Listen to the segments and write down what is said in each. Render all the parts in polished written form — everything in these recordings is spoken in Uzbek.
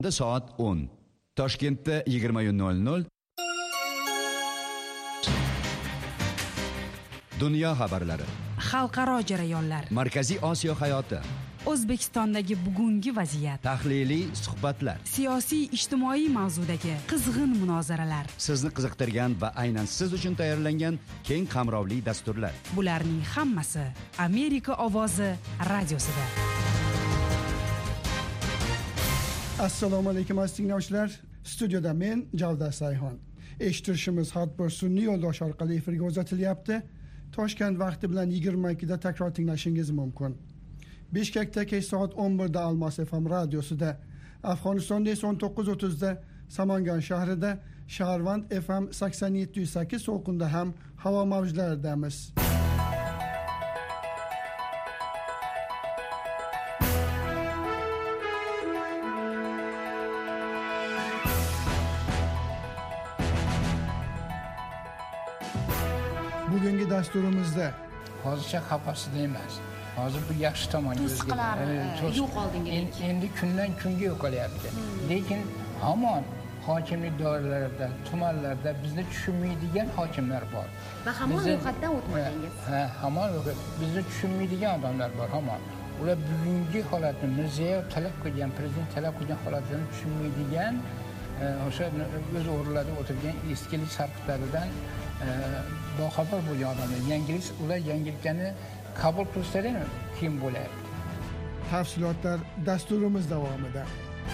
Soat 10. Toshkentda 20:00. Dunyo xabarlari. Xalqaro jarayonlar. Markaziy Osiyo hayoti. O'zbekistondagi bugungi vaziyat. Tahliliy suhbatlar. Siyosiy ijtimoiy mavzudagi qizg'in munozaralar. Sizni qiziqtirgan va aynan siz uchun tayyorlangan keng qamrovli dasturlar. Bularning hammasi Amerika ovozi radiosida. Assalomu alaykum aziz tinglovchilar. Studiyada men Javdat Sayxon. Eshittirishimiz har sun'iy yo'ldosh orqali efirga uzatilyapti. Toshkent vaqti bilan 22 da takror tinglashingiz mumkin. Bishkekda kech soat 11 da Almos FM radiosida, Afg'onistonda esa 19:30 da Samangan shahrida, Shaharvand FM 87.8 to'lqinda ham havo mavjlaridamiz. Bugungi dasturimizda hozircha xafasida emas. Hozir bu yaxshi tomonga o'zgardi. Yo'qoldingiz. Endi kundan kunga yo'qolyapti. Lekin hamon hokimlik doiralarida, tumanlarda bizni tushunmaydigan hokimlar bor. Va hamon ro'yxatdan o'tmadingiz. Hamon bizni tushunmaydigan odamlar bor hamon. Ular bugungi holatni Mirziyoyev talab qilgan, prezident talab qilgan holatni tushunmaydigan, o'sha o'z o'rinlarida o'tirgan eskilik sarqitlaridan boxabar bo'lgan odamlar. Ular yangiliklarni qabul qilsalar kim bo'layapti? Tafsilotlar dasturimiz davomida.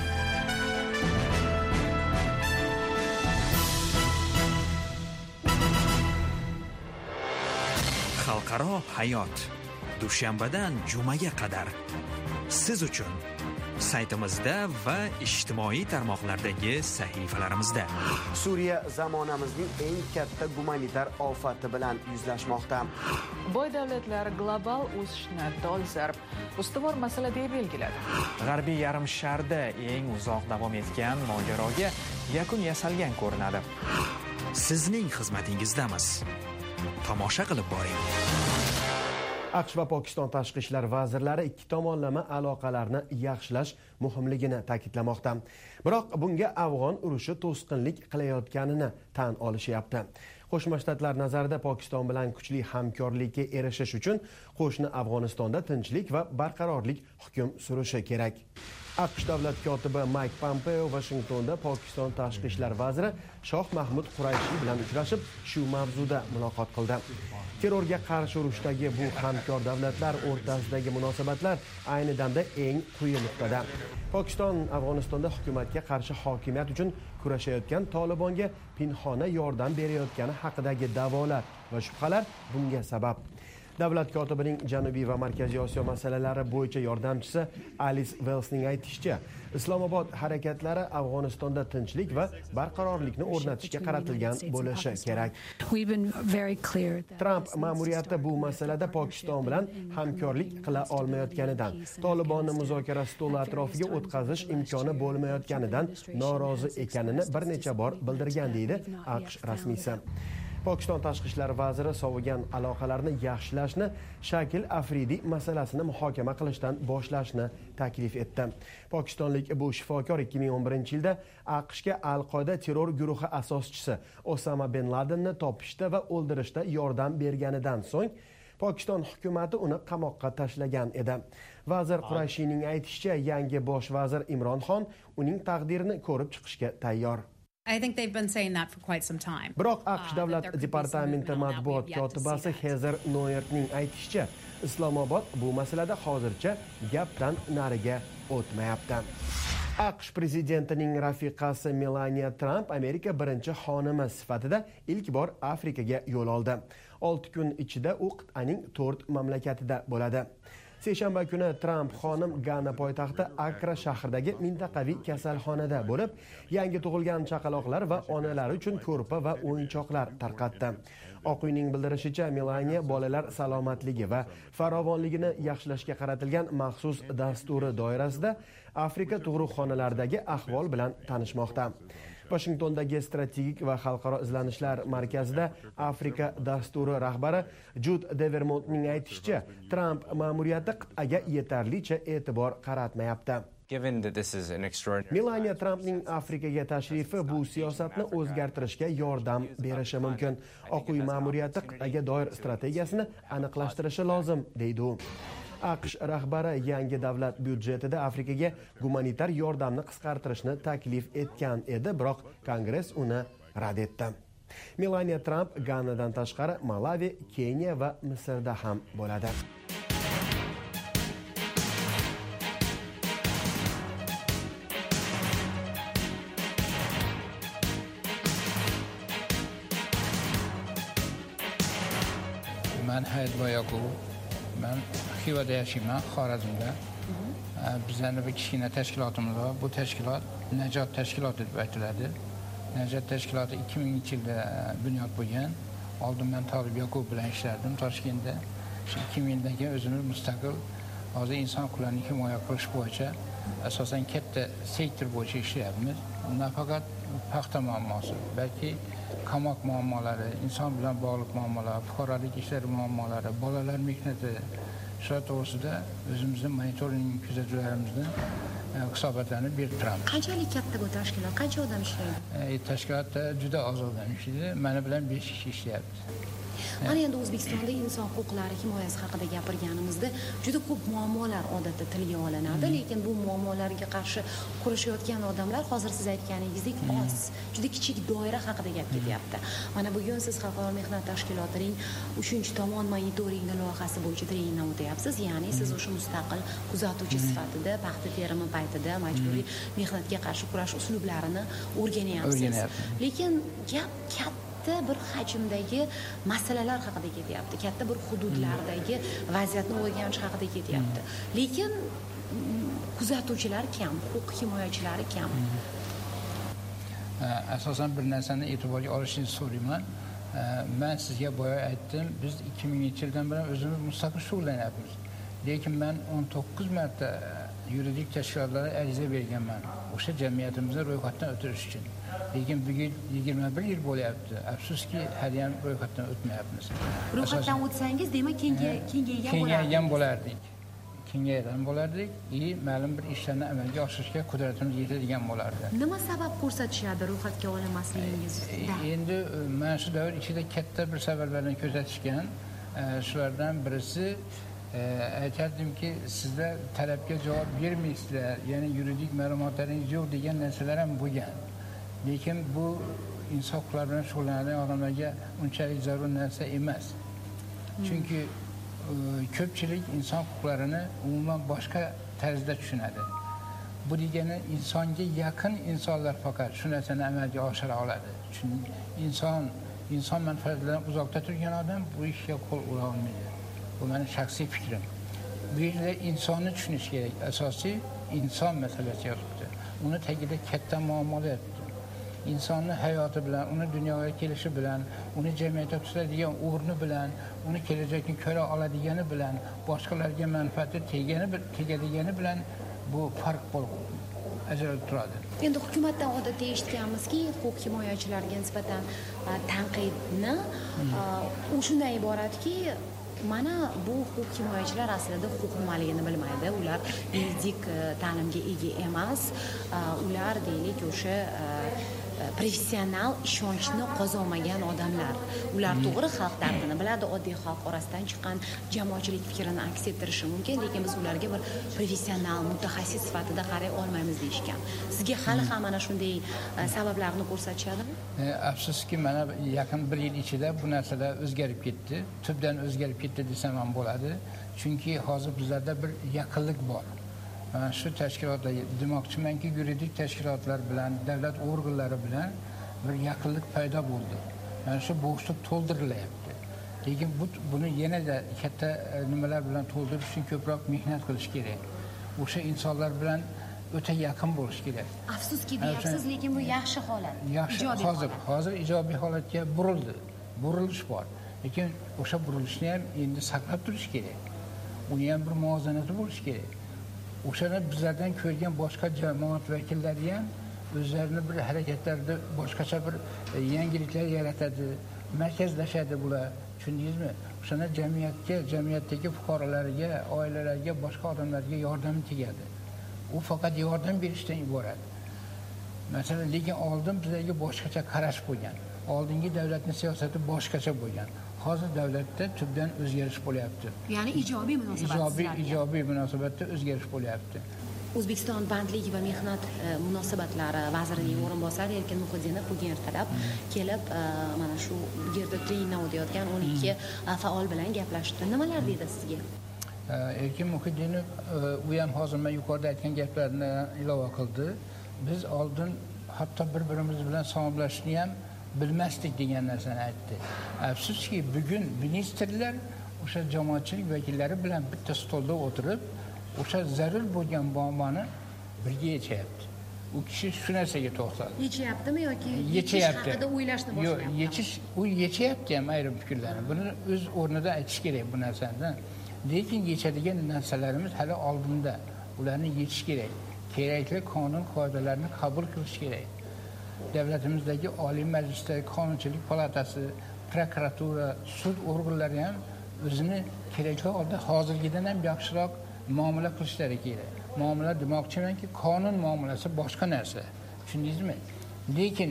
Xalqaro hayot. Dushanbadan jumaga qadar siz uchun saytimizda va ijtimoiy tarmoqlardagi sahifalarimizda. Suriya zamonamizning eng katta gumanitar ofati bilan yuzlashmoqda. Boy davlatlar global o'sishni dolzarb ustuvor masala deb belgiladi. G'arbiy yarim sharda eng uzoq davom etgan mojaroga yakun yasalgan ko'rinadi. Sizning xizmatingizdamiz. Tomosha qilib boring. AQSh va Pokiston tashqi ishlar vazirlari ikki tomonlama aloqalarni yaxshilash muhimligini ta'kidlamoqda. Biroq bunga afg'on urushi to'sqinlik qilayotganini tan olishyapti. Qo'shma Shtatlar nazarida Pokiston bilan kuchli hamkorlikka erishish uchun qo'shni Afg'onistonda tinchlik va barqarorlik hukm surishi kerak. AQSh davlat kotibi Mike Pompeo Washingtonda Pokiston tashqi ishlar vaziri Shoh Mahmud Qurayshi bilan uchrashib, shu mavzuda muloqot qildi. Terrorga qarshi urushdagi bu hamkor davlatlar o'rtasidagi munosabatlar ayni damda eng quyi nuqtada. Pokiston Afg'onistonda hukumatga qarshi hokimiyat uchun kurashayotgan Tolibonga pinhona yordam berayotgani haqidagi da'volar va shubhalar bunga sabab. Davlat kotibining Janubiy va Markaziy Osiyo masalalari bo'yicha yordamchisi Alice Wellsning aytishicha, Islomobod harakatlari Afg'onistonda tinchlik va barqarorlikni o'rnatishga qaratilgan bo'lishi kerak. Trump ma'muriyati bu masalada Pokiston bilan hamkorlik qila olmayotganidan, Tolibonni muzokara stoli atrofiga o'tkazish imkoni bo'lmayotganidan norozi ekanini bir necha bor bildirgan deydi AQSh rasmiysi. Pokiston tashqi ishlar vaziri sovigan aloqalarni yaxshilashni Shakil Afridi masalasini muhokama qilishdan boshlashni taklif etdi. Pokistonlik bu shifokor 2011-yilda AQShga Al-Qoida terror guruhi asoschisi Osama bin Ladenni topishda va o'ldirishda yordam berganidan so'ng Pokiston hukumati uni qamoqqa tashlagan edi. Vazir Qurayshiyning aytishicha, yangi bosh vazir Imron Xon uning taqdirini ko'rib chiqishga tayyor. I think they've been saying that for quite some time. Biroq AQSh davlat departamenti matbuot kotibasi Heather Nauertning aytishicha, Islomobod bu masalada hozircha gapdan nariga o'tmayapti. AQSh prezidentining rafiqasi Melania Trump Amerika birinchi xonimi sifatida ilk bor Afrikaga yo'l oldi. 6 kun ichida u qit'aning 4 mamlakatida bo'ladi. Seshanba kuni Trump xonim Gana poytaxti Akra shahridagi mintaqaviy kasalxonada bo'lib, yangi tug'ilgan chaqaloqlar va onalar uchun ko'rpa va o'yinchoqlar tarqatdi. Oq uyning bildirishicha, Melania bolalar salomatligi va farovonligini yaxshilashga qaratilgan maxsus dasturi doirasida Afrika tug'ruqxonalaridagi ahvol bilan tanishmoqda. Washingtondagi strategik va xalqaro izlanishlar markazida Afrika dasturi rahbari Jude Devermontning aytishicha, Trump ma'muriyati qit'aga yetarlicha e'tibor qaratmayapti. Melania Trumpning Afrikaga tashrifi bu siyosatni o'zgartirishga yordam berishi mumkin. Oq uy ma'muriyati qit'aga doir strategiyasini aniqlashtirishi lozim, deydi u. AQSh rahbari yangi davlat byudjetida Afrikaga gumanitar yordamni qisqartirishni taklif etgan edi, biroq Kongress uni rad etdi. Melania Trump Ganadan tashqari Malavi, Keniya va Misrda ham bo'ladi. Men Hayit Boyaqub, men Xivada yashayman, Xorazmda. Bizning bir kichkina tashkilotimiz bor. Bu tashkilot Najot tashkiloti deb aytiladi. Najot tashkiloti 2000-yilda bunyod bo'lgan. Oldin men Tolib Yoqub bilan ishlardim Toshkentda. Shu 2000 keyin o'zimiz mustaqil hozir inson huquqlarini himoya qilish bo'yicha asosan katta sektor bo'yicha ishlayapmiz. Nafaqat paxta muammosi, balki qamoq muammolari, inson bilan bog'liq muammolar, fuqarolik ishlari muammolari, bolalar mehnati shular to'g'risida o'zimizning monitoring kuzatuvlarimizni hisobotlarni berib turamiz. Qanchalik katta bu tashkilot? Qancha odam ishlaydi? Tashkilotda juda oz odam ishlaydi. Mana bilan 5 kishi ishlayapti. Mana endi O'zbekistonda inson huquqlari himoyasi haqida gapirganimizda juda ko'p muammolar odatda tilga olinadi, lekin bu muammolarga qarshi kurashayotgan odamlar hozir siz aytganingizdek oz, juda kichik doira haqida gap ketyapti. Mana bugun siz Xalqaro mehnat tashkilotining 3-tomon monitoringi loyihasi bo'yicha treningdan o'tyapsiz, ya'ni siz o'sha mustaqil kuzatuvchi sifatida paxta terimi paytida majburiy mehnatga qarshi kurash uslublarini o'rganyapsiz. Lekin gap bir hajmdagi masalalar haqida ketyapti, katta bir hududlardagi vaziyatni o'rganish haqida ketyapti. Lekin kuzatuvchilar kam, huquq himoyachilari kam. Asosan bir narsani e'tiborga olishingizni so'rayman. Men sizga boya aytdim, biz 2000-yildan beri o'zimiz mustaqil shug'ullanyapmiz. Lekin men 19 marta yuridik tashkilotlarga ariza berganman o'sha jamiyatimizni ro'yxatdan o'tirish uchun. Lekin bugun 21 yil bo'lyapti. Afsuski hali ham ro'yxatdan o'tmayapmiz. Ro'yxatdan o'tsangiz, demak kengaygan bo'lardik. Kengaygan bo'lardik, ma'lum bir ishlarni amalga oshirishga qudratimiz yetadigan bo'lardi. Nima sabab ko'rsatishadi ro'yxatga olinmasligingizda? Endi mana shu davr ichida katta bir sabablarni ko'rsatishgan. Shulardan birisi aytardimki, sizlar talabga javob bermaysizlar, ya'ni yuridik ma'lumotlaringiz yo'q degan narsalar ham bo'lgan. Lekin bu inson huquqlari bilan shug'ullanadigan odamlarga unchalik zarur narsa emas. Chunki ko'pchilik inson huquqlarini umuman boshqa tarzda tushunadi. Bu degani insonga yaqin insonlar faqat shu narsani amalga oshira oladi. Chunki inson manfaatlaridan uzoqda turgan odam bu ishga qo'l ura olmaydi. Bu mening shaxsiy fikrim. Bu yerda insonni tushunish kerak. Asosiy inson masalasi yotibdi. Uni tagida katta muammolar yotibdi. İnsonni hayoti bilan, uni dunyoga kelishi bilan, uni jamiyatda tutadigan o'rni bilan, uni kelajakni ko'ra oladigani bilan, boshqalarga manfaati tegadigani bilan bu farq bo'lib ajralib turadi. Endi hukumatdan odatda eshitganmizki, huquq himoyachilariga nisbatan tanqidni u shundan iboratki, mana bu huquq himoyachilar aslida huquq nimaligini bilmaydi. Ular yuridik ta'limga ega emas. Ular deylik o'sha professional ishonchni qozonmagan odamlar. Ular to'g'ri xalq dardini biladi, oddiy xalq orasidan chiqqan jamoatchilik fikrini aks ettirishi mumkin, lekin biz ularga bir professional mutaxassis sifatida qaray olmaymiz deyishgan. Sizga hali ham mana shunday sabablarni ko'rsatishadimi? Afsuski, mana yaqin 1 yil ichida bu narsalar o'zgarib ketdi. Tubdan o'zgarib ketdi desam ham bo'ladi. Chunki hozir bizlarda bir yaqinlik bor. Shu tashkilotlar demoqchimanki, yuridik tashkilotlar bilan, davlat organlari bilan bir yaqinlik paydo bo'ldi. Mana shu bo'shliq to'ldirilyapti. Lekin buni yanada katta nimalar bilan to'ldirish uchun ko'proq mehnat qilish kerak. O'sha insonlar bilan o'ta yaqin bo'lish kerak. Afsuski deyapsiz, lekin bu yaxshi holat. Yaxshi, hozir ijobiy holatga burildi. Burilish bor. Lekin o'sha burilishni ham endi saqlab turish kerak. Uni ham bir muvozanati bo'lish kerak. O'shani bizlardan ko'rgan boshqa jamoat vakillari ham o'zlarini bir harakatlarda boshqacha bir yangiliklar yaratadi, markazlashadi bular. Tushundingizmi? O'shana jamiyatdagi fuqarolarga, oilalarga, boshqa odamlarga yordam tegadi. u faqat yordam berishdan iborat. Masalan, lekin oldin bizlarga boshqacha qarash bo'lgan. Oldingi davlatning siyosati boshqacha bo'lgan. Hozir davlatda tubdan o'zgarish bo'lyapti. Ya'ni ijobiy munosabat. Ijobiy munosabatda o'zgarish bo'lyapti. O'zbekiston bandlik va mehnat munosabatlari vazirining o'rinbosari Erkin Muhiddinov bugun ertalab kelib mana shu yerda treningdan o'tayotgan 12 faol bilan gaplashdi. Nimalar dedi sizga? Erkin Muhiddinov u ham hozir men yuqorida aytgan gaplarni ilova qildi. Biz oldin hatto bir-birimiz bilan salomlashishni ham bilmasdik degan narsani aytdi. Afsuski bugun ministrlar o'sha jamoatchilik vakillari bilan bitta stolda o'tirib o'sha zarur bo'lgan muammoni birga yechyapti. U kishi shu narsaga to'xtaldi. Yechyaptimi yoki yechish haqida o'ylashni boshlanyapti? Yo'q, yechyapti ham ayrim fikrlarni. Buni o'z o'rnida aytish kerak bu narsani. Lekin yechadigan narsalarimiz hali oldinda. Ularni yechish kerak. Kerakli qonun qoidalarini qabul qilish kerak. Davlatimizdagi Oliy Majlisdagi Qonunchilik palatasi, prokuratura, sud organlari ham o'zini kerakli holda hozirgidan ham yaxshiroq muomala qilishlari kerak. Muomala demoqchimanki, qonun muomalasi boshqa narsa. Tushundingizmi? Lekin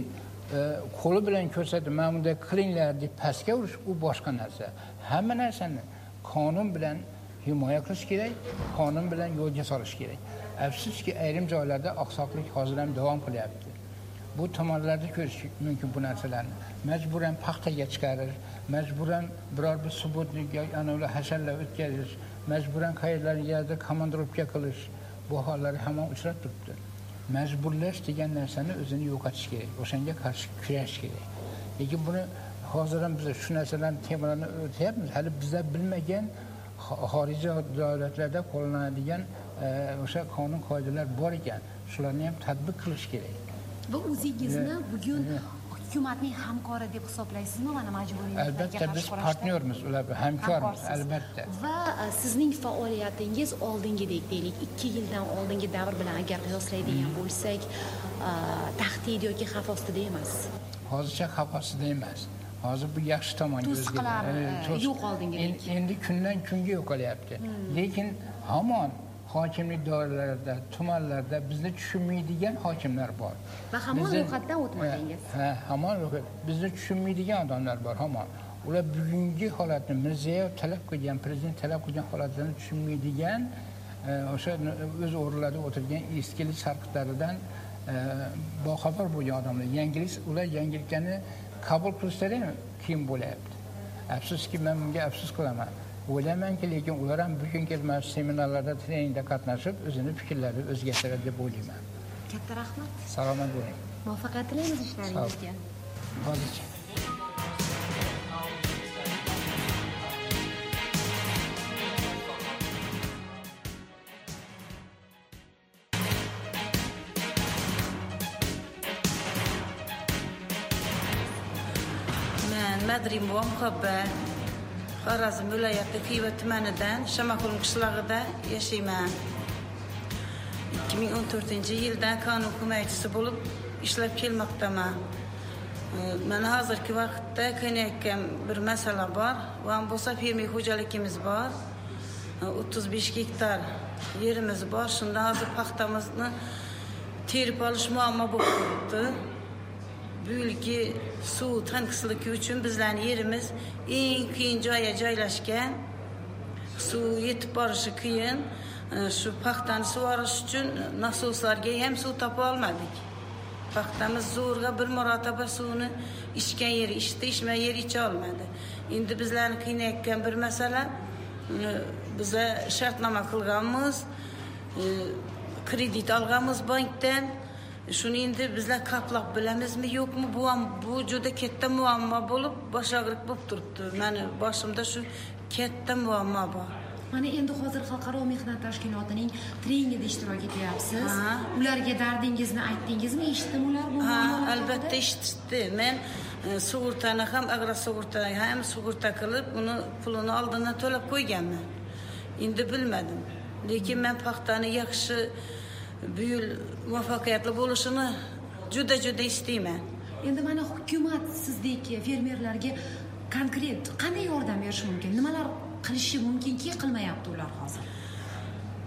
qo'li bilan ko'rsatib, "Mana bunday qilinglar" deb pastga urish u boshqa narsa. Hamma narsani qonun bilan himoya qilish kerak, qonun bilan yo'lga solish kerak. Afsuski ayrim joylarda oqsoqlik hozir ham davom qilyapti. Bu tomonlarda ko'rish mumkin bu narsalarni. Majburan paxtaga chiqarish, majburan biror bir subotlikka anolar hasharlar o'tkazish, majburan qayerlarga komandirovka qilish, bu hollar hamon uchrab turibdi. Majburlash degan narsani o'zini yo'qotish kerak, o'shanga qarshi kurashish kerak. Lekin buni hozir ham biz shu narsalarni temalarni o'tyapmiz. Hali bizlar bilmagan xorijiy davlatlarda qo'llanadigan o'sha qonun qoidalar bor ekan, shularni ham tatbiq qilish kerak. Va o'zingizni bugun hukumatning hamkori deb hisoblaysizmi mana majburiy mehnatga qarshi kurashda? Albatta biz partnyormiz, ular hamkormiz, albatta. Va sizning faoliyatingiz oldingidek deylik 2 yildan oldingi davr bilan agar qiyoslaydigan bo'lsak, tahdid yoki xavf ostida emas. Hozircha xavf ostida emas. Hozir bu yaxshi tomonga o'zgardi. Yo'q oldingidek. Endi kundan kunga yo'qolyapti. Lekin hamon hokimlik doiralarida, tumanlarda bizni tushunmaydigan hokimlar bor. Va hamon ro'yxatdan o'tmadingiz. Ha, hamon ro'yxat. Bizni tushunmaydigan odamlar bor hamon. Ular bugungi holatni Mirziyoyev talab qilgan, prezident talab qilgan holatlarni tushunmaydigan, o'sha o'z o'rinlarida o'tirgan eskilik sarqitlaridan boxabar bo'lgan odamlar. Ular yangiliklarni qabul qilishlari ham qiyin bo'lyapti. Afsuski men bunga afsus qilaman. O'ylaymanki, lekin ular ham bugun kelmas seminarlarda, treningda qatnashib, o'zini fikrlarini o'zgartiradi deb o'ylayman. Katta rahmat. Salomat bo'ling. Muvaffaqiyat tilaymiz ishlaringizga. Hozircha. Men Madrim Muhabbat Xorazm viloyati Xiva tumanidan Shamaxon qishlog'ida yashayman. 2014-yildan qonun himoyachisi bo'lib ishlab kelmoqdaman. Mana hozirgi vaqtda qiynayotgan bir masala bor. Va bo'lsa fermer xo'jaligimiz bor. 35 gektar yerimiz bor. Shunda hozir paxtamizni terib olish muammo bo'lib turibdi. Bu yilgi suv tanqisligi uchun bizlarning yerimiz eng qiyin joyga joylashgan. Suv yetib borishi qiyin. Shu paxtani sug'orish uchun nasoslarga ham suv topa olmadik. Paxtamiz zo'rg'a bir marotaba suvni ichgan yeri ichdi, ichmagan yeri icha olmadi. Endi bizlarni qiynayotgan bir masala, biza shartnoma qilganmiz, kredit olganmiz bankdan. Shuni endi bizlar qaplab bilamizmi, yo'qmi? Bu juda katta muammo bo'lib, bosh og'riq bo'lib turibdi. Meni boshimda shu katta muammo bor. Mana endi hozir Xalqaro mehnat tashkilotining treningida ishtirok etyapsiz. Ularga dardingizni aytdingizmi? Eshitdim ular bu muammolarni? Albatta eshitdi. Men sug'urtani ham, agrosug'urtani ham sug'urta qilib, uni pulini oldindan to'lab qo'yganman. Endi bilmadim. Lekin men paxtani yaxshi bu yil muvaffaqiyatli bo'lishini juda istayman. Endi mana hukumat sizdek fermerlarga konkret qanday yordam berishi mumkin? Nimalar qilishi mumkinki qilmayapti ular hozir?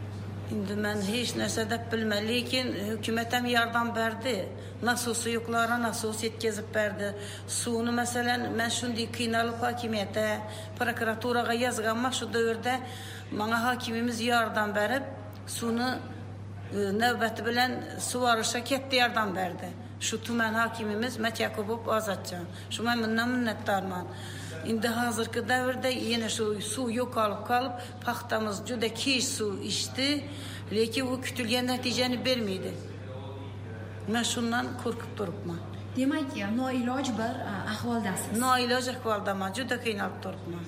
Endi men hech narsa deb bilmayman, lekin hukumat ham yordam berdi. Nasosi yo'qlarga nasos yetkazib berdi. Suvni masalan, men shunday qiynalib hokimiyatga, prokuraturaga yozganman shu davrda, menga hokimimiz yordam berib, suvni navbati bilan sug'orishga katta yordam berdi. Shu tuman hokimimiz Matyakubov Ozodjon. Shu men bundan minnatdorman. Endi hozirgi davrda yana shu suv yo'qolib qolib, paxtamiz juda kech suv ichdi, lekin u kutilgan natijani bermaydi. Men shundan qo'rqib turibman. Demak, noiloj bir ahvoldasiz. Noiloj ahvoldaman, juda qiynalib turibman.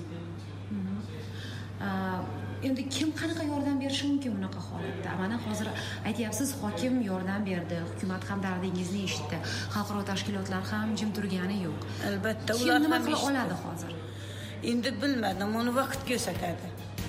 Endi kim qanaqa yordam berishi mumkin bunaqa holatda? Mana hozir aytyapsiz, hokim yordam berdi, hukumat ham dardingizni eshitdi, xalqaro tashkilotlar ham jim turgani yo'q. Albatta, ular ham nima qila oladi hozir? Endi bilmadim, uni vaqt ko'rsatadi.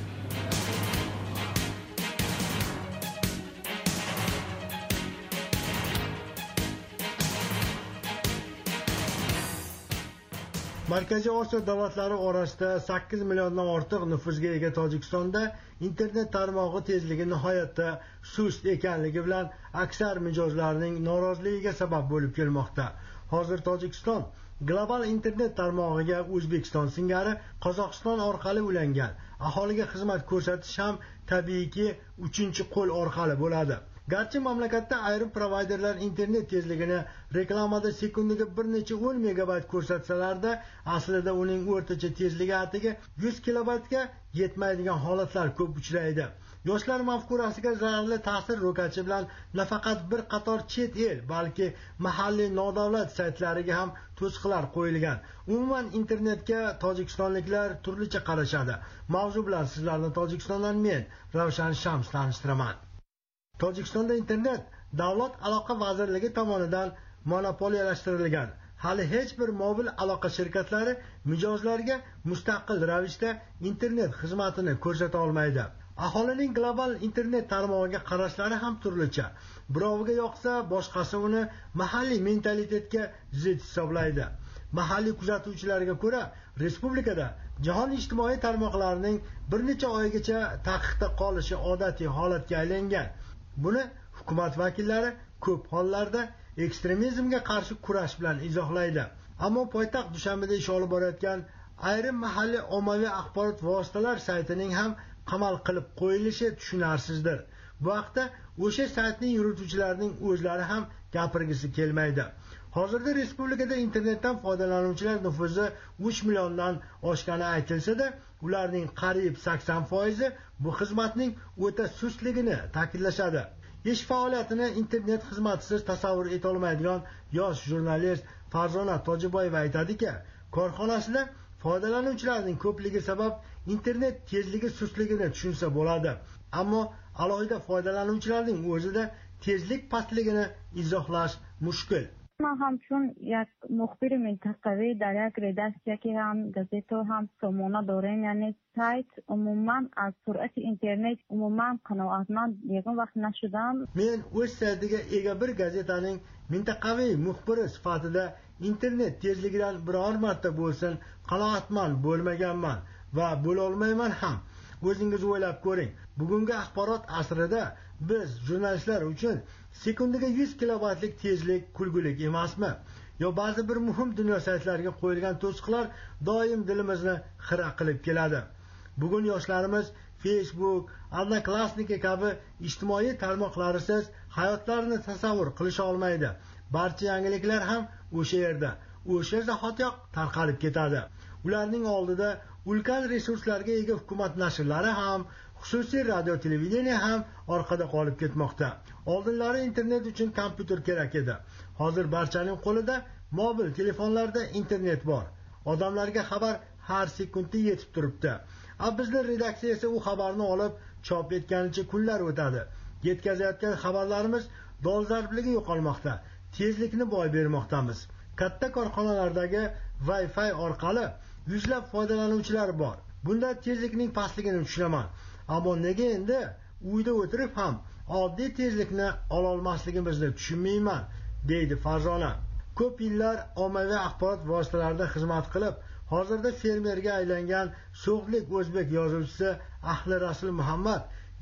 Markaziy Osiyo davlatlari orasida 8 milliondan ortiq nufuzga ega Tojikistonda internet tarmog'i tezligi nihoyatda sust ekanligi bilan aksar mijozlarning noroziligiga sabab bo'lib kelmoqda. Hozir Tojikiston global internet tarmog'iga O'zbekiston singari Qozog'iston orqali ulangan. Aholiga xizmat ko'rsatish ham tabiiyki 3-qo'l orqali bo'ladi. Garchi mamlakatda ayrim provayderlar internet tezligini reklamada sekundiga bir necha 10 megabayt ko'rsatsalarda, aslida uning o'rtacha tezligi atiga 100 kilobaytga yetmaydigan holatlar ko'p uchraydi. Yoshlar mafkurasiga zararli ta'sir ro'kachi bilan nafaqat bir qator chet el, balki mahalliy nodavlat saytlariga ham to'siqlar qo'yilgan. Umuman internetga tojikistonliklar turlicha qarashadi. Mavzu bilan sizlarni Tojikistondan men Ravshan Shams tanishtiraman. Tojikistonda internet Davlat aloqa vazirligi tomonidan monopoliyalashtirilgan. Hali hech bir mobil aloqa shirkatlari mijozlarga mustaqil ravishda internet xizmatini ko'rsata olmaydi. Aholining global internet tarmog'iga qarashlari ham turlicha. Biroviga yoqsa, boshqasi uni mahalliy mentalitetga zid hisoblaydi. Mahalliy kuzatuvchilarga ko'ra, respublikada jahon ijtimoiy tarmoqlarining bir necha oygacha taqiqda qolishi odatiy holatga aylangan. Buni hukumat vakillari ko'p hollarda ekstremizmga qarshi kurash bilan izohlaydi. Ammo poytaxt Dushanbeda ish olib borayotgan ayrim mahalliy ommaviy axborot vositalar saytining ham qamal qilib qo'yilishi tushunarsizdir. Bu haqda o'sha saytning yurituvchilarining o'zlari ham gapirgisi kelmaydi. Hozirda respublikada internetdan foydalanuvchilar nufuzi 3 milliondan oshgani aytilsa-da, ularning qariyb 80% bu xizmatning o'ta sustligini ta'kidlashadi. Ish faoliyatini internet xizmatisiz tasavvur eta olmaydigan yosh jurnalist Farzona Tojiboyeva aytadiki, korxonasida foydalanuvchilarning ko'pligi sabab internet tezligi sustligini tushunsa bo'ladi. Ammo alohida foydalanuvchilarning o'zida tezlik pastligini izohlash mushkul. من همچون یک مخبر منطقوی در یک ردکسیا که هم گازت و هم سامانه داریم، یعنی سایت عموما از سرعت اینترنت عموما قناعتمند یگان وقت نشدم. Men o'z saytiga ega bir gazetaning mintaqaviy muxbiri sifatida internet tezligidan biror marta bo'lsin qanoatmand bo'lmaganman va bo'la olmayman ham. O'zingiz o'ylab ko'ring. Bugungi axborot asrida biz jurnalistlar uchun sekundiga 100 kilobaytlik tezlik kulgulik emasmi? Yo ba'zi bir muhim dunyo saytlariga qo'yilgan to'siqlar doim dilimizni xira qilib keladi. Bugun yoshlarimiz Facebook, Odnoklassniki kabi ijtimoiy tarmoqlarisiz hayotlarini tasavvur qilisha olmaydi. Barcha yangiliklar ham o'sha yerda, o'sha zahotiyoq tarqalib ketadi. Ularning oldida ulkan resurslarga ega hukumat nashrlari ham, xususiy radio televideniya ham orqada qolib ketmoqda. Oldinlari internet uchun kompyuter kerak edi. Hozir barchaning qo'lida mobil telefonlarda internet bor. Odamlarga xabar har sekundda yetib turibdi. Bizning redaksiya esa u xabarni olib chop etganicha kunlar o'tadi. Yetkazayotgan xabarlarimiz dolzarbligi yo'qolmoqda. Tezlikni boy bermoqdamiz. Katta korxonalardagi Wi-Fi orqali yuzlab foydalanuvchilar bor. Bunda tezlikning pastligini tushunaman. Ammo nega endi uyda o'tirib ham oddiy tezlikni ola olmasligimizni tushunmayman, deydi Farzona. Ko'p yillar ommaviy axborot vositalarida xizmat qilib, hozirda fermerga aylangan so'g'lik o'zbek yozuvchisi Ahli Rasul Muhammad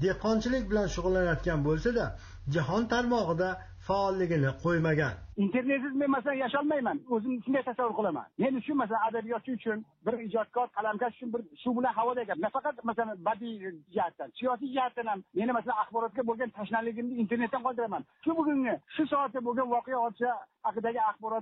dehqonchilik bilan shug'ullanayotgan bo'lsa-da, jahon tarmog'ida faolligini qo'ymagan. Internetsiz men masalan yasholmayman. O'zim shunday tasavvur qilaman. Men uchun masalan adabiyotchi uchun, bir ijodkor, qalamkash uchun bir shu bilan havoda ekan. Nafaqat masalan badiiy jihatdan, siyosiy jihatdan ham meni masalan axborotga bo'lgan tashnaligimni internetdan qoldiraman. Shu bugungi, shu soatda bo'lgan voqea hodisa haqidagi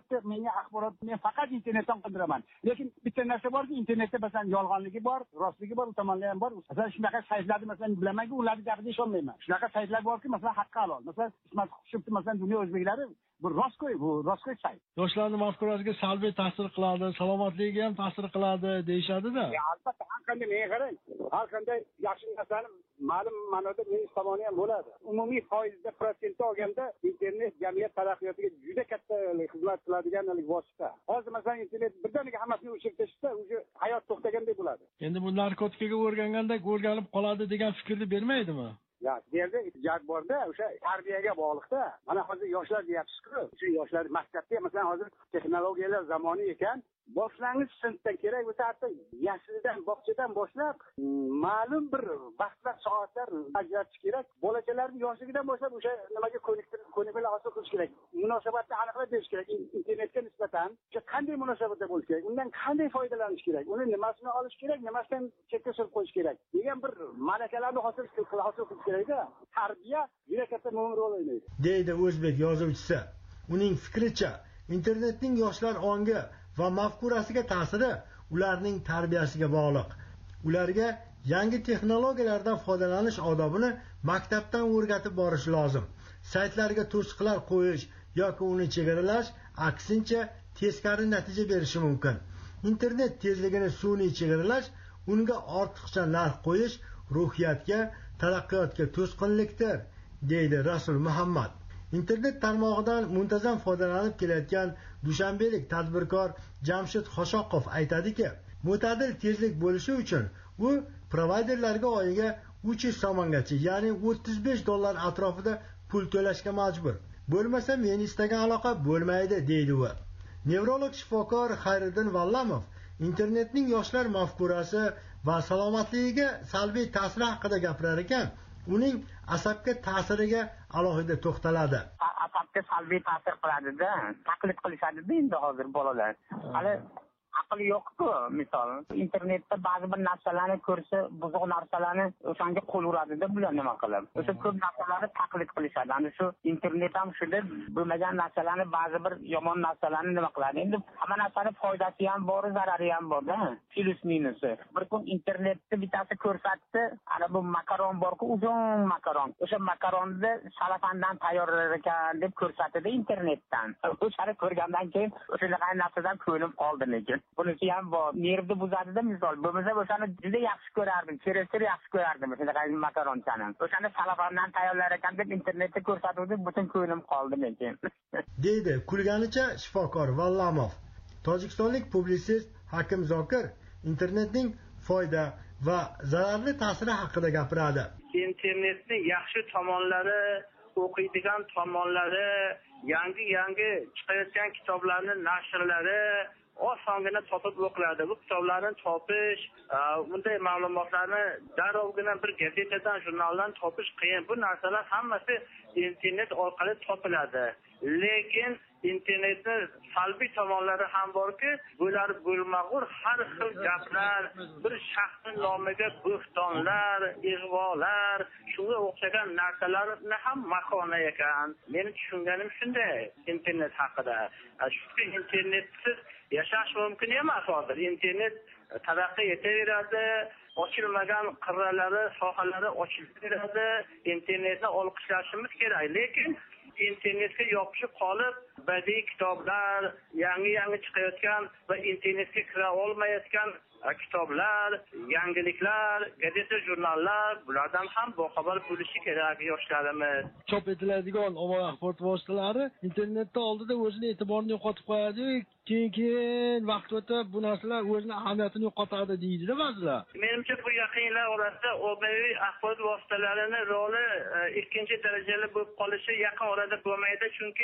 men faqat internetdan qoldiraman. Lekin bitta narsa borki, internetda masalan yolg'onligi bor, rostligi bor, u tomonlari ham bor. Masalan shunaqa saytlarni masalan bilamanki, ularni gapida ishonmayman. Shunaqa saytlar borki, masalan haqqi halol. Masalan Ismat Xushubni masalan dunyo o'zbeklari bu rostgo'y sayt. Yoshlarni mafkurasiga salbiy ta'sir qiladi, salomatligiga ham ta'sir qiladi deyshadi-da. Albatta, har qanday menga qarang, har qanday yaxshi narsani ma'lum ma'noda minus tomoni ham bo'ladi. Umumiy foizda protsentni olganda internet jamiyat taraqqiyotiga juda katta xizmat qiladigan vosita. Hozir masalan internet birdaniga hammasini o'chirib tashlasa, o'sha hayot to'xtagandek bo'ladi. Endi bu narkotikaga o'rgangandek o'rganib qoladi degan fikrni bermaydimi? Ya, yerda ijod borda, o'sha tarbiyaga bog'liqda. Mana hozir yoshlar deyapsiz-ku, shu yoshlar maktabda masalan hozir texnologiyalar zamoni ekan, boshlang'ich sinfdan kerak bo'lsa, hatto yashildan, bog'chadan boshlab ma'lum bir vaqtlar, soatlar ajratish kerak. Bolachalarni yoshligidan boshlab o'sha nimaga ko'nikmalar hosil qilish kerak. Munosabatni aniqlab berish kerak. Internetga nisbatan o'sha qanday munosabatda bo'lish kerak, undan qanday foydalanish kerak, uni nimasini olish kerak, nimasidan chetga surib qo'yish kerak degan bir malakalarni hosil qilish kerak-da. Tarbiya juda katta muhim rol o'ynaydi, deydi o'zbek yozuvchisi. Uning fikricha, internetning yoshlar ongi va mafkurasiga ta'siri ularning tarbiyasiga bog'liq. Ularga yangi texnologiyalardan foydalanish odobini maktabdan o'rgatib borish lozim. Saytlarga to'siqlar qo'yish yoki uni chegaralash aksincha teskari natija berishi mumkin. Internet tezligini sun'iy chegaralash, unga ortiqcha narx qo'yish ruhiyatga, taraqqiyotga to'sqinlikdir, deydi Rasul Muhammad. Internet tarmog'idan muntazam foydalanib kelayotgan dushanbelik tadbirkor Jamshid Xoshoqov aytadiki, mo'tadil tezlik bo'lishi uchun u provayderlarga oyiga 300 so'mgacha, ya'ni $35 atrofida pul to'lashga majbur. Bo'lmasa men istagan aloqa bo'lmaydi, deydi u. Nevrolog shifokor Xayriddin Vallamov internetning yoshlar mafkurasi va salomatligiga salbiy ta'siri haqida gapirar ekan, uning asabga ta'siriga alohida to'xtaladi. Asabga salbiy ta'sir qiladi-da, taqlid qilishadi-da endi hozir bolalar. Hali aqli yo'q-ku, misol internetda ba'zi bir narsalarni ko'rsa, buzuq narsalarni o'shanga qo'l uradi-da, bular nima qilib. O'sha ko'p narsalarni taqlid qilishadi. Ana shu internet ham shunday bo'lmagan narsalarni, ba'zi bir yomon narsalarni nima qiladi. Endi hamma narsaning foydasi ham bor, zarari ham bor-da. Plus minusi. Bir kun internetda bittasi ko'rsatdi, ana bu makaron bor-ku, uzun makaron. O'sha makaronni salafandan tayyorlar ekan deb ko'rsatdi internetdan. O'shani ko'rgandan keyin o'sha narsadan ko'nglim qoldi lekin. Bunisi ham bor. Nervni buzadi-da, misol. Bo'lmasa o'shani juda yaxshi ko'rardim, kerakli yaxshi ko'rardim o'sha makaronchani. O'shani salafandan tayyorlar ekan deb internetda ko'rsatuvdi, butun ko'nglim qoldi lekin. deydi kulganicha shifokor Vallamov. Tojikistonlik publitsist Hakim Zokir internetning foyda va zararli ta'siri haqida gapiradi. Internetning yaxshi tomonlari, o'qiydigan tomonlari, yangi chiqayotgan kitoblarning nashrlari osongina topib o'qiladi. Bu kitoblarni topish, bunday ma'lumotlarni darrovgina bir gazetadan, jurnaldan topish qiyin. Bu narsalar hammasi internet orqali topiladi. Lekin internetni salbiy tomonlari ham borki, bular bo'lmag'ur har xil gaplar, bir shaxsning nomiga bo'xtonlar, ig'volar, shunga o'xshagan narsalarni ham makona ekan. Meni tushunganim shunday internet haqida. Chunki internetsiz yashash mumkin emas hozir. Internet taraqqiy etaveradi, ochilmagan qirralari, sohalari ochilib beradi. Internetni olqishlashimiz kerak, lekin internetga yopishib qolib, badiiy kitoblar, yangi chiqayotgan va internetga kira olmayotgan kitoblar, yangiliklar, gazeta, jurnallar, bulardan ham boxabar bo'lishi kerak yoshlarimiz. Chop etiladigan ommaviy axborot vositalari internetda oldida o'zini e'tiborini yo'qotib qo'yadi, keyin vaqt o'tib bu narsalar o'zini ahamiyatini yo'qotadi deydi-da ba'zilar. Menimcha bu yaqinlar orasida ommaviy axborot vositalarini roli ikkinchi darajali bo'lib qolishi yaqin orada bo'lmaydi, chunki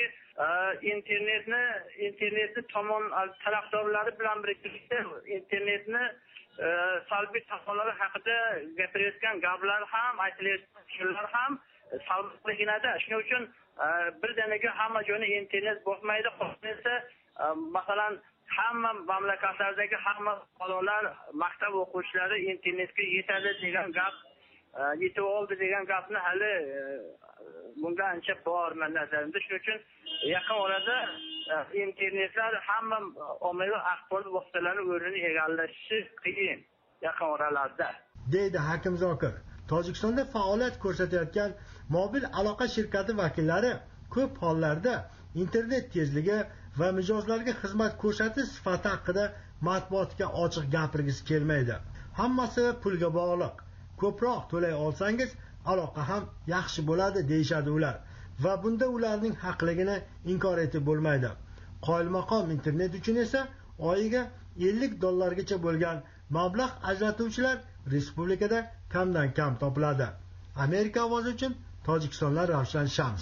internetni tomon tarafdorlari bilan birgalikda internetni salbiy tomonlari haqida gapirayotgan gaplar ham, aytilayotgan fikrlar ham salbiyligida. Shuning uchun birdaniga hamma joyni internet bosmaydi. Qolsa, masalan, hamma mamlakatlardagi hamma bolalar, maktab o'quvchilari internetga yetadi degan gap, yetib oldi degan gapni hali bunga ancha bor men nazarimda. Shuning uchun yaqin orada internetlar hamma ommaviy axborot vositalarining o'rnini egallashi qiyin yaqin oralarda, deydi Hakim Zokir. Tojikistonda faoliyat ko'rsatayotgan mobil aloqa shirkati vakillari ko'p hollarda internet tezligi va mijozlarga xizmat ko'rsatish sifati haqida matbuotga ochiq gapirgisi kelmaydi. Hammasi pulga bog'liq. Ko'proq to'lay olsangiz aloqa ham yaxshi bo'ladi deyshadi ular va bunda ularning haqligini inkor etib bo'lmaydi. Qoyilmaqom internet uchun esa oyiga $50 bo'lgan mablag' ajratuvchilar respublikada kamdan kam topiladi. Amerika ovozi uchun Tojikistondan Ravshan Shams.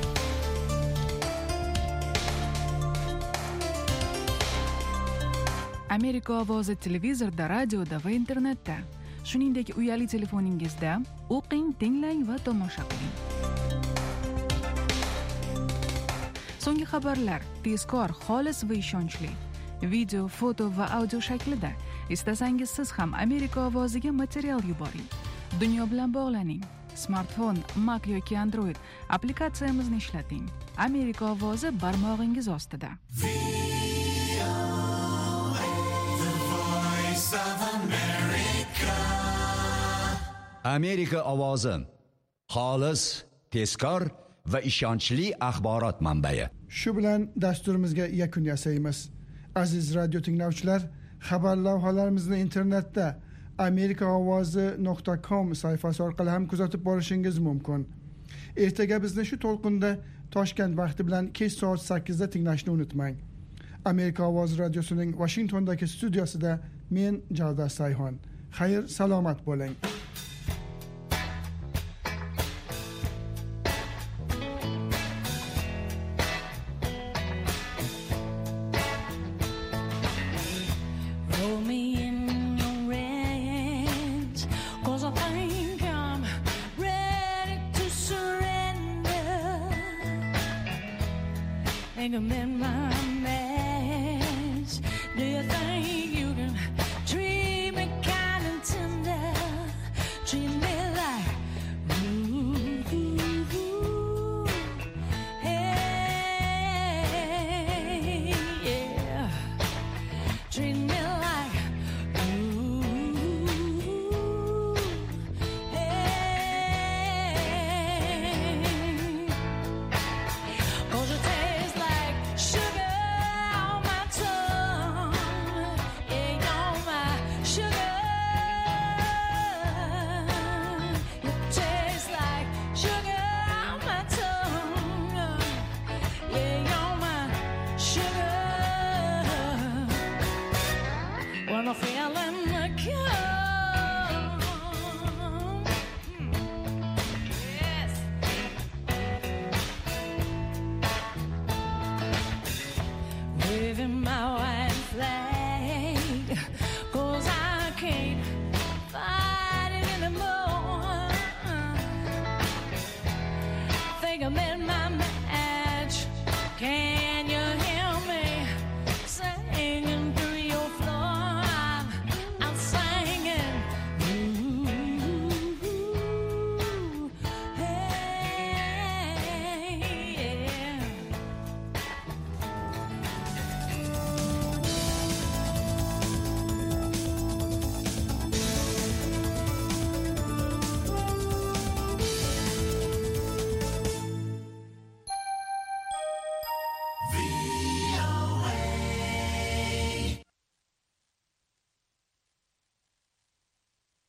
Amerika ovozi televizorda, radioda va internetda, shuningdek uyali telefoningizda o'qing, tinglang va tomosha qiling. So'nggi xabarlar tezkor, xolis va ishonchli. Video, foto va audio shaklida. Istasangiz siz ham Amerika ovoziga material yuboring. Dunyo bilan bog'laning. Smartfon, Mac yoki Android applikatsiyamizni ishlating. Amerika ovozi barmog'ingiz ostida. Amerika ovozi xolis, tezkor va ishonchli axborot manbai. Shu bilan dasturimizga yakun yasaymiz. Aziz radio tinglovchilar, xabar lavhalarimizni internetda amerikaovozi.com sayfasi orqali ham kuzatib borishingiz mumkin. Ertaga bizni shu to'lqinda Toshkent vaqti bilan kech soat 8 da tinglashni unutmang. Amerika ovozi radiosining Washingtondagi studiosida men Javdar Sayhon. Xayr, salomat bo'ling.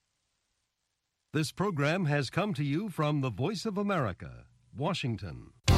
This program has come to you from the Voice of America, Washington.